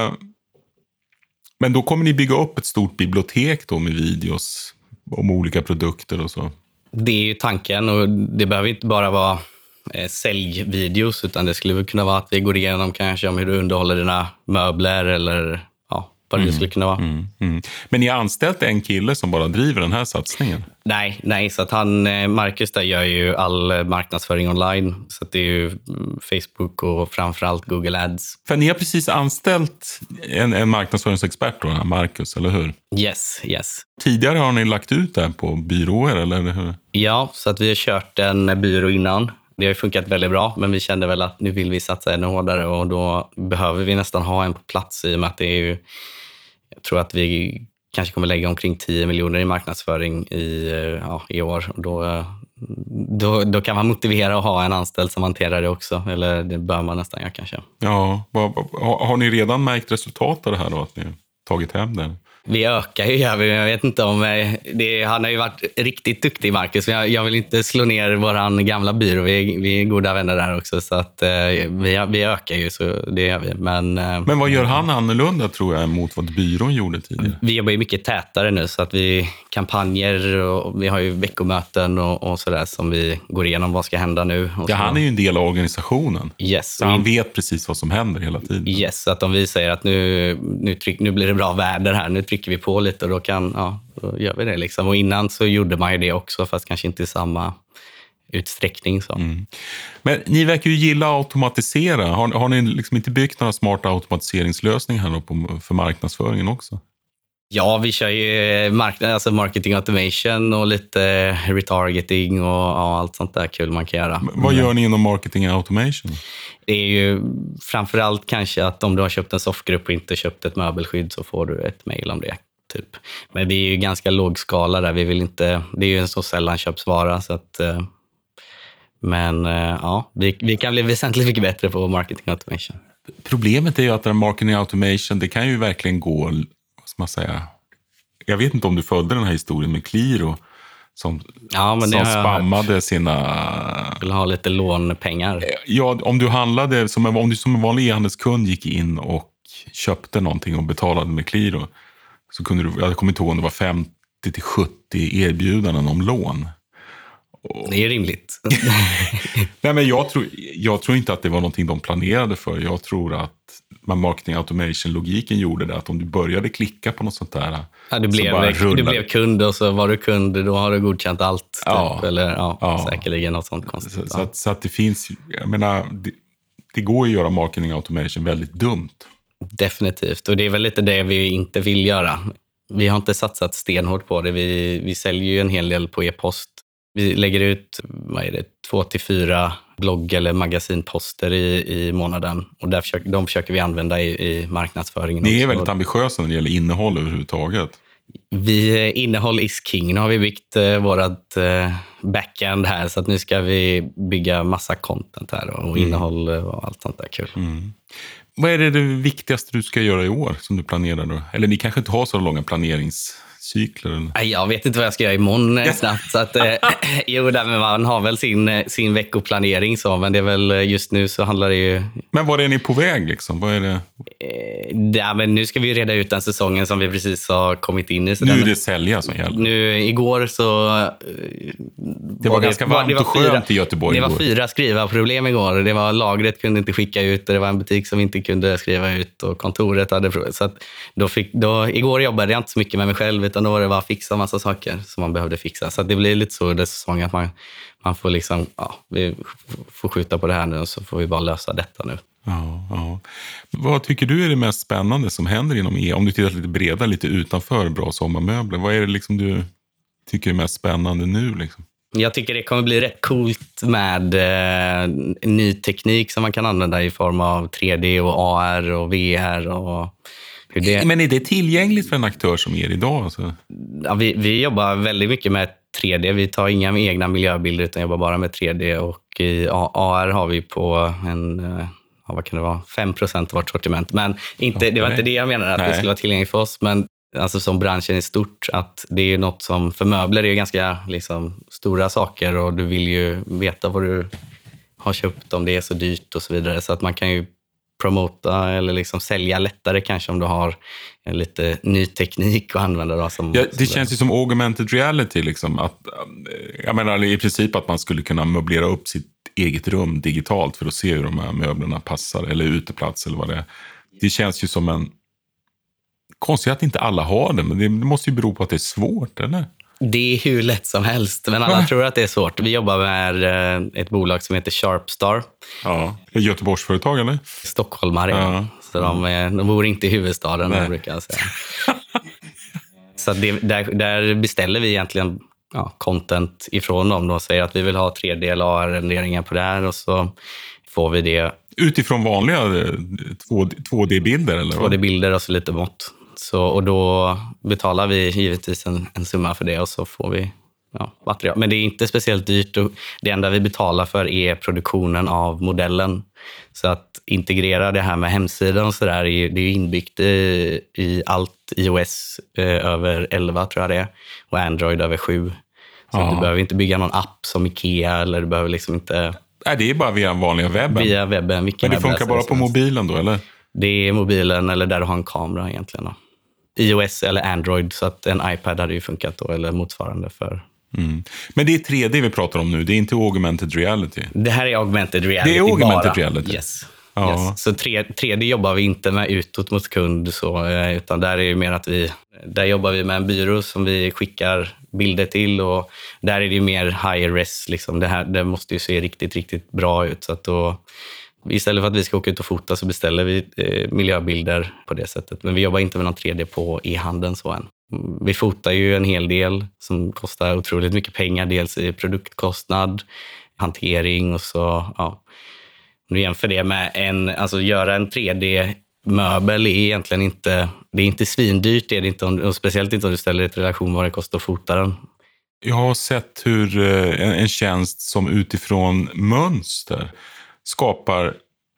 men då kommer ni bygga upp ett stort bibliotek då med videos om olika produkter och så? Det är ju tanken och det behöver inte bara vara eh, säljvideos utan det skulle kunna vara att vi går igenom kanske om hur du underhåller dina möbler eller ja, vad det mm, skulle kunna vara. Mm, mm. Men ni har anställt en kille som bara driver den här satsningen? Nej, nej så att han, Marcus där gör ju all marknadsföring online. Så att det är ju Facebook och framförallt Google Ads. För ni har precis anställt en, en marknadsföringsexpert då, Marcus, eller hur? Yes, yes. Tidigare har ni lagt ut det här på byråer, eller hur? Ja, så att vi har kört en byrå innan. Det har ju funkat väldigt bra, men vi kände väl att nu vill vi satsa ännu hårdare och då behöver vi nästan ha en på plats i och med att det är ju, jag tror att vi kanske kommer lägga omkring tio miljoner i marknadsföring i, ja, i år. Och då, då, då kan man motivera att ha en anställd som hanterar det också, eller det bör man nästan göra kanske. Ja, har, har ni redan märkt resultat av det här då, att ni har tagit hem det? Vi ökar ju, jag vet inte om... Det, han har ju varit riktigt duktig, Marcus. Jag, jag vill inte slå ner våran gamla byrå. Vi, vi är goda vänner där också. Så att, eh, vi, vi ökar ju, så det gör vi. Men, eh, Men vad gör han annorlunda, tror jag, mot vad byrån gjorde tidigare? Vi jobbar ju mycket tätare nu. Så att vi kampanjer och vi har ju veckomöten och, och sådär som vi går igenom. Vad ska hända nu? Och ja, så. Han är ju en del av organisationen. Yes. Så han vet precis vad som händer hela tiden. Yes, så att om vi säger att nu, nu, tryck, nu blir det bra väder här. Nu trycker vi på lite och då, kan, ja, då gör vi det. Liksom. Och innan så gjorde man ju det också, fast kanske inte i samma utsträckning. Så. Mm. Men ni verkar ju gilla att automatisera. Har, har ni liksom inte byggt några smarta automatiseringslösningar här på, för marknadsföringen också? Ja, vi kör ju mark- alltså marketing automation och lite retargeting och ja, allt sånt där kul man kan göra. Men vad gör ni inom marketing automation? Det är ju framförallt kanske att om du har köpt en soffgrupp och inte köpt ett möbelskydd så får du ett mejl om det. Typ. Men vi är ju ganska lågskala där. Vi vill inte, det är ju en så sällan köpsvara. Så att, men ja, vi, vi kan bli väsentligt mycket bättre på marketing automation. Problemet är ju att den marketing automation, det kan ju verkligen gå, vad ska man säga, jag vet inte om du följde den här historien med Qliro som, ja, men som spammade sina... Vill ha lite lånpengar. Ja, om du handlade, som en, om du som en vanlig e-handelskund gick in och köpte någonting och betalade med Qliro, så kunde du, jag kommer inte ihåg om det var femtio till sjuttio erbjudanden om lån. Det är rimligt. Nej, men jag tror, jag tror inte att det var någonting de planerade för. Jag tror att marketing automation-logiken gjorde det. Att om du började klicka på något sånt där... Ja, du, blev, du blev kund och så var du kund, då har du godkänt allt. Ja. Typ, eller ja, ja. säkerligen något sånt konstigt. Så, så, att, så att det finns... Jag menar, det, det går att göra marketing automation väldigt dumt. Definitivt. Och det är väl lite det vi inte vill göra. Vi har inte satsat stenhårt på det. Vi, vi säljer ju en hel del på e-post. Vi lägger ut, vad är det, två till fyra blogg- eller magasinposter i, i månaden. Och där försöker, de försöker vi använda i, i marknadsföringen. Ni är väldigt ambitiösa när det gäller innehåll överhuvudtaget. Vi, innehåll is king. Nu har vi byggt eh, vårat eh, backend här, så att nu ska vi bygga massa content här och mm. innehåll och allt sånt där kul. Mm. Vad är det, det viktigaste du ska göra i år som du planerar då? Eller ni kanske inte har så långa planeringscykler? Eller? Jag vet inte vad jag ska göra imorgon yes. snabbt. Så att, eh, jo, där, men man har väl sin, sin veckoplanering så, men det är väl just nu så handlar det ju... Men var är ni på väg liksom? Vad är det? Eh, ja, men nu ska vi reda ut den säsongen som vi precis har kommit in i. Så nu den, är det sälja som gäller. Nu, igår så... Eh, det var, var ganska det, varmt det var och skönt fyra, i Göteborg. Det var igår. fyra skrivarproblem igår. Det var lagret kunde inte skicka ut och det var en butik som inte kunde skriva ut och kontoret hade problem. Så att då fick, då, igår jobbade jag inte så mycket med mig själv, utan då var det bara att fixa massa saker som man behövde fixa. Så att det blir lite så under säsongen att man, man får liksom, ja, vi får skjuta på det här nu och så får vi bara lösa detta nu. Ja, ja. Vad tycker du är det mest spännande som händer inom E? Om du tittar lite bredare, lite utanför Bra sommarmöbler. Vad är det liksom du tycker är mest spännande nu liksom? Jag tycker det kommer bli rätt coolt med eh, ny teknik som man kan använda i form av tre D och A R och V R och hur det... Men är det tillgängligt för en aktör som er idag? Alltså? Ja, vi, vi jobbar väldigt mycket med tre D. Vi tar inga egna miljöbilder utan jobbar bara med tre D, och i A R har vi på en... Ja, vad kan det vara? fem procent av vårt sortiment. Men inte, okay. Det var inte det jag menade, att Nej. det skulle vara tillgängligt för oss. Men alltså som branschen är stort, att det är något som för möbler är ganska liksom, stora saker, och du vill ju veta vad du har köpt, om det är så dyrt och så vidare. Så att man kan ju promota eller liksom sälja lättare kanske om du har en lite ny teknik att använda. Då, som, ja, det känns ju som augmented reality. Liksom, att, jag menar i princip att man skulle kunna möblera upp sitt eget rum digitalt för att se hur de här möblerna passar, eller uteplats eller vad det är. Det känns ju som en... Konstigt att inte alla har det, men det måste ju bero på att det är svårt, eller? Det är hur lätt som helst, men alla tror att det är svårt. Vi jobbar med ett bolag som heter Sharpstar. Ja, ett Göteborgsföretag, eller? Stockholmare, ja. Så de, är, de bor inte i huvudstaden, de brukar jag säga. Så det, där, där beställer vi egentligen ja, content ifrån dem. De säger att vi vill ha tre D eller A R-renderingar på det här, och så får vi det. Utifrån vanliga två D-bilder? Eller två D-bilder och så lite mått. Så, och då betalar vi givetvis en, en summa för det, och så får vi ja, material. Men det är inte speciellt dyrt, och det enda vi betalar för är produktionen av modellen. Så att integrera det här med hemsidan och sådär, det är ju inbyggt i, i allt iOS eh, över elva tror jag det är, och Android över sju. Så du behöver inte bygga någon app som Ikea, eller du behöver liksom inte... Nej, det är bara via vanliga webben. Via webben. Men det funkar bara på mobilen då, eller? Det är mobilen eller där du har en kamera egentligen då. iOS eller Android, så att en iPad hade ju funkat då, eller motsvarande för... Mm. Men det är tre D vi pratar om nu, det är inte augmented reality. Det här är augmented reality. Det är augmented bara. reality. Yes. Ja. Yes. Så tre D jobbar vi inte med utåt mot kund, så, utan där är det mer att vi... Där jobbar vi med en byrå som vi skickar bilder till, och där är det mer high res. Liksom. Det, här, det måste ju se riktigt, riktigt bra ut. Så att då, istället för att vi ska åka ut och fota så beställer vi eh, miljöbilder på det sättet. Men vi jobbar inte med någon tre D på e-handeln så än. Vi fotar ju en hel del som kostar otroligt mycket pengar. Dels i produktkostnad, hantering och så... Ja. Nu jämför det med en... Alltså göra en tre D-möbel är egentligen inte... Det är inte svindyrt, det är det inte, och speciellt inte om du ställer ett relation vad det kostar att fota den. Jag har sett hur en, en tjänst som utifrån mönster skapar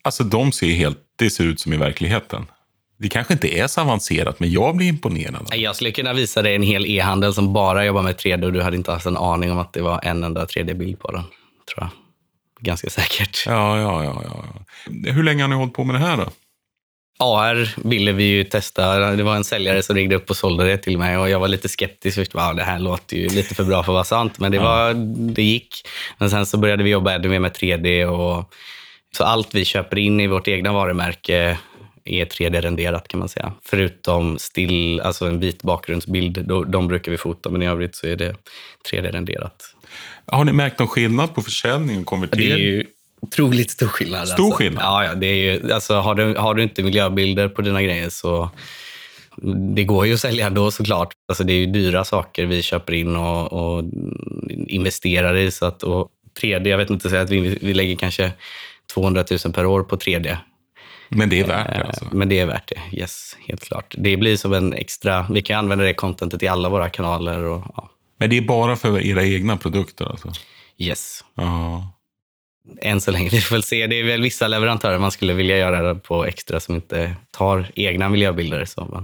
Alltså de ser helt, det ser ut som i verkligheten. Det kanske inte är så avancerat, men jag blir imponerad. Jag skulle kunna visa dig en hel e-handel som bara jobbar med tre D och du hade inte haft en aning om att det var en enda tre D-bild på den, tror jag. Ganska säkert. Ja, ja, ja, ja. Hur länge har ni hållit på med det här då? A R ville vi ju testa. Det var en säljare som ringde upp och sålde det till mig och jag var lite skeptisk. Först, wow, det här låter ju lite för bra för att vara sant, men det, var, det gick. Men sen så började vi jobba ännu mer med tre D och så allt vi köper in i vårt egna varumärke är tre D-renderat kan man säga. Förutom still, alltså en vit bakgrundsbild, då, de brukar vi fota, men i övrigt så är det tre D-renderat. Har ni märkt någon skillnad på försäljning och konvertering? Det är ju otroligt stor skillnad. Stor alltså. skillnad? Ja, ja, det är ju, alltså, har, du, har du inte miljöbilder på dina grejer så det går ju att sälja då såklart. Alltså, det är ju dyra saker vi köper in och, och investerar i. Så att, och tre D, jag vet inte, säga att vi, vi lägger kanske tvåhundratusen per år på tre D. Men det är värt det alltså? Men det är värt det, yes, helt klart. Det blir som en extra, vi kan använda det contentet i alla våra kanaler. Och, ja. Men det är bara för era egna produkter alltså? Yes. Ja. Än så länge, vi får väl se. Det är väl vissa leverantörer man skulle vilja göra det på extra som inte tar egna miljöbilder. Så man.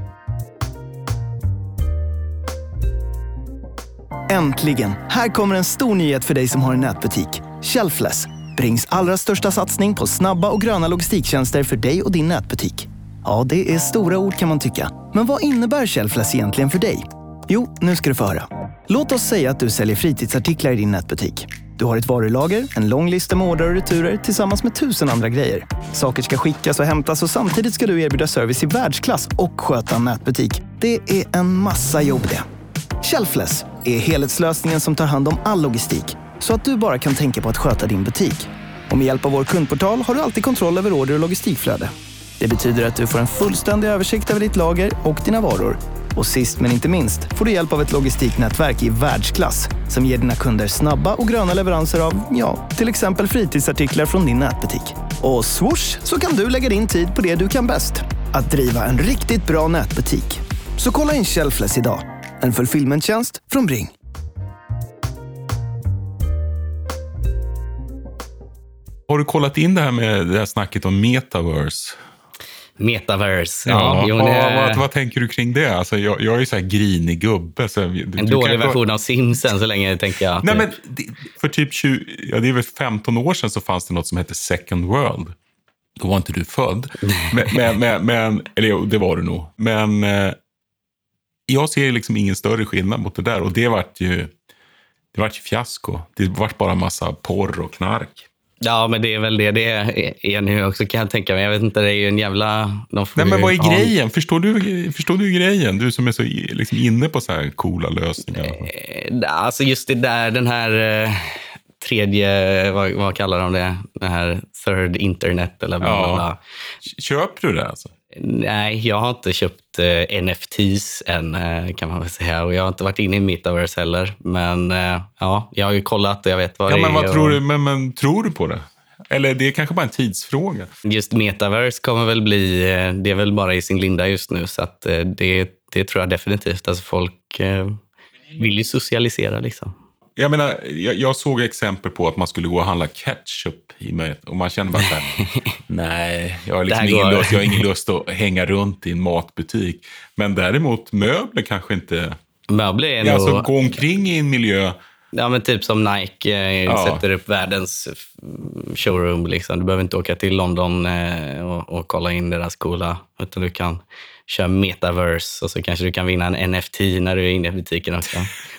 Äntligen! Här kommer en stor nyhet för dig som har en nätbutik. Shelfless, Brings allra största satsning på snabba och gröna logistiktjänster för dig och din nätbutik. Ja, det är stora ord kan man tycka. Men vad innebär Shelfless egentligen för dig? Jo, nu ska du få höra. Låt oss säga att du säljer fritidsartiklar i din nätbutik. Du har ett varulager, en lång lista med order och returer tillsammans med tusen andra grejer. Saker ska skickas och hämtas och samtidigt ska du erbjuda service i världsklass och sköta en nätbutik. Det är en massa jobb det. Shelfless är helhetslösningen som tar hand om all logistik så att du bara kan tänka på att sköta din butik. Och med hjälp av vår kundportal har du alltid kontroll över order och logistikflöde. Det betyder att du får en fullständig översikt över ditt lager och dina varor. Och sist men inte minst får du hjälp av ett logistiknätverk i världsklass som ger dina kunder snabba och gröna leveranser av, ja, till exempel fritidsartiklar från din nätbutik. Och swoosh, så kan du lägga din tid på det du kan bäst. Att driva en riktigt bra nätbutik. Så kolla in Shelfless idag. En fulfillmenttjänst från Bring. Har du kollat in det här med det här snacket om metaverse? Metaverse. Ja, ja, jo, vad, det... vad, vad tänker du kring det? Alltså, jag, jag är ju så här grinig gubbe. Så du, en du dålig kan... version av Sims än så länge, tänker jag. Nej, men det, för typ tjugo, ja, det är väl femton år sedan så fanns det något som hette Second World. Då var inte du född. men, men, men, men, eller jo, det var du nog. Men eh, jag ser liksom ingen större skillnad mot det där. Och det vart ju, det vart ju fiasko. Det vart bara massa porr och knark. Ja, men det är väl det det är nu också, kan jag tänka mig. Jag vet inte, det är ju en jävla... Nej, men vad är ha... grejen? Förstår du, förstår du grejen? Du som är så liksom inne på så här coola lösningar. Alltså just det där, den här eh, tredje, vad, vad kallar de det? Den här third internet eller bla bla bla. Köper du det alltså? Nej, jag har inte köpt eh, N F Ts än, eh, kan man väl säga. Och jag har inte varit inne i Metaverse heller. Men eh, ja, jag har ju kollat och jag vet vad ja, det men är. Vad tror och... du, men, men tror du på det? Eller det är kanske bara en tidsfråga? Just Metaverse kommer väl bli, det är väl bara i sin linda just nu. Så att eh, det, det tror jag definitivt. Alltså folk eh, vill ju socialisera liksom. Jag menar, jag, jag såg exempel på att man skulle gå och handla ketchup i mig. Och man känner bara så här, nej, jag har, liksom ingen lust, jag har ingen lust att hänga runt i en matbutik. Men däremot möbler kanske inte... Möbler är alltså nog... gå omkring i en miljö... Ja, men typ som Nike eh, ja. sätter upp världens showroom. Liksom. Du behöver inte åka till London eh, och, och kolla in deras coola. Utan du kan köra Metaverse och så kanske du kan vinna en N F T när du är inne i butiken också.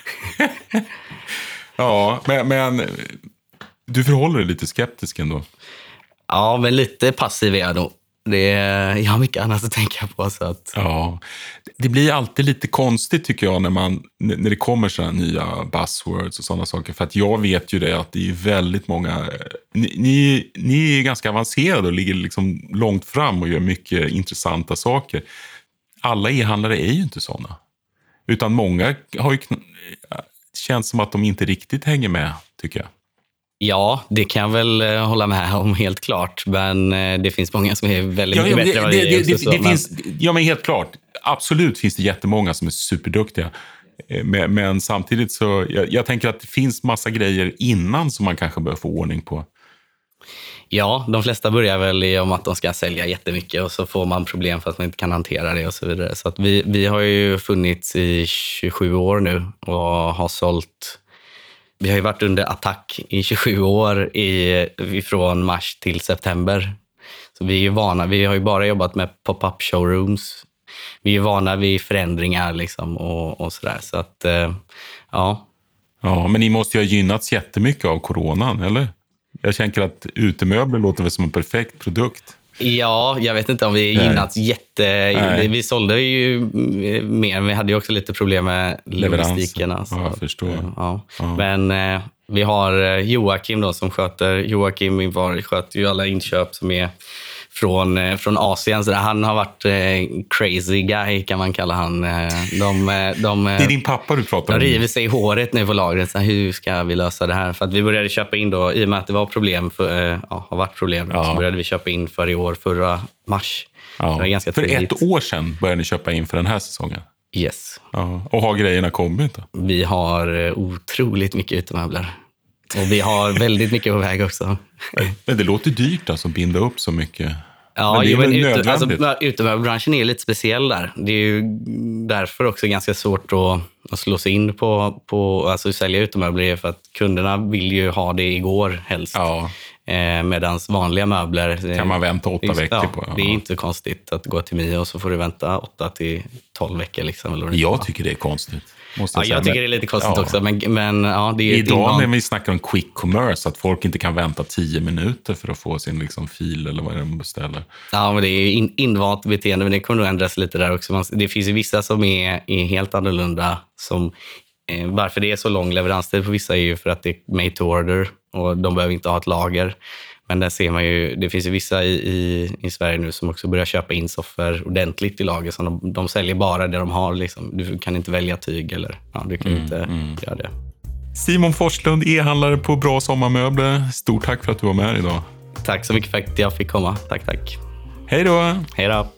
Ja, men, men du förhåller dig lite skeptisk ändå. Ja, men lite passiv är jag nog. Det är, jag har mycket annat att tänka på. Så att... Ja, det blir alltid lite konstigt tycker jag när, man, när det kommer sådana nya buzzwords och sådana saker. För att jag vet ju det att det är väldigt många... Ni, ni, ni är ganska avancerade och ligger liksom långt fram och gör mycket intressanta saker. Alla e-handlare är ju inte sådana. Utan många har ju... känns som att de inte riktigt hänger med, tycker jag. Ja, det kan jag väl hålla med om helt klart. Men det finns många som är väldigt ja, mycket ja, bättre än vad det, vi är. det, också, det, det men... finns, ja, men helt klart. Absolut finns det jättemånga som är superduktiga. Men, men samtidigt så... Jag, jag tänker att det finns massa grejer innan som man kanske bör få ordning på. Ja, de flesta börjar väl i om att de ska sälja jättemycket och så får man problem för att man inte kan hantera det och så vidare. Så att vi, vi har ju funnits i tjugosju år nu och har sålt. Vi har ju varit under attack i tjugosju år i, från mars till september. Så vi är ju vana, vi har ju bara jobbat med pop-up showrooms. Vi är vana vid förändringar liksom och, och sådär. Så att, ja. Ja, men ni måste ju ha gynnats jättemycket av coronan, eller? Jag tänker att utemöbler låter väl som en perfekt produkt. Ja, jag vet inte om vi gynnats jätte... Nej. Vi sålde ju mer, men vi hade ju också lite problem med logistiken. Alltså. Ja, jag förstår. Ja. Ja. Men eh, vi har Joakim då som sköter... Joakim min far sköter ju alla inköp som är från, eh, från Asien. Så han har varit eh, crazy guy kan man kalla han. Eh, de, de, det är din pappa du pratar om. De river sig i håret nu på lagret. Så hur ska vi lösa det här? För att vi började köpa in då, i och med att det var problem, för, eh, ja, har varit problem, ja. Så började vi köpa in för i år, förra mars. Ja. Det var ganska för tidigt. Ett år sedan började ni köpa in för den här säsongen? Yes. Ja. Och har grejerna kommit då? Vi har otroligt mycket utemöbler. Och vi har väldigt mycket på väg också. Men det låter dyrt alltså att binda upp så mycket. Ja, men det är men ute, alltså, utemöbelbranschen är lite speciell där. Det är ju därför också ganska svårt att, att slå sig in på, på alltså sälja utemöbler, för att kunderna vill ju ha det igår helst. Ja. Eh, medans vanliga möbler kan man vänta åtta just, veckor ja, på. Ja. Det är inte konstigt att gå till Mio och så får du vänta åtta till tolv veckor. Liksom, eller jag tycker det är konstigt. Måste jag ja, jag tycker det är lite konstigt ja. också. Men, men, ja, det är idag när vi snackar om quick commerce, att folk inte kan vänta tio minuter för att få sin liksom, fil eller vad de beställer. Ja, men det är in, invant beteende, men det kommer nog ändras lite där också. Man, det finns ju vissa som är, är helt annorlunda. Som, eh, varför det är så lång leveranstid på vissa är ju för att det är made to order och de behöver inte ha ett lager. Men där ser man ju, det finns ju vissa i, i, i Sverige nu som också börjar köpa in soffor ordentligt i lager. Så de, de säljer bara det de har. Liksom. Du kan inte välja tyg eller ja, du kan mm, inte mm. göra det. Simon Forslund, e-handlare på Bra Sommarmöbler. Stort tack för att du var med idag. Tack så mycket för att jag fick komma. Tack, tack. Hej då. Hej då.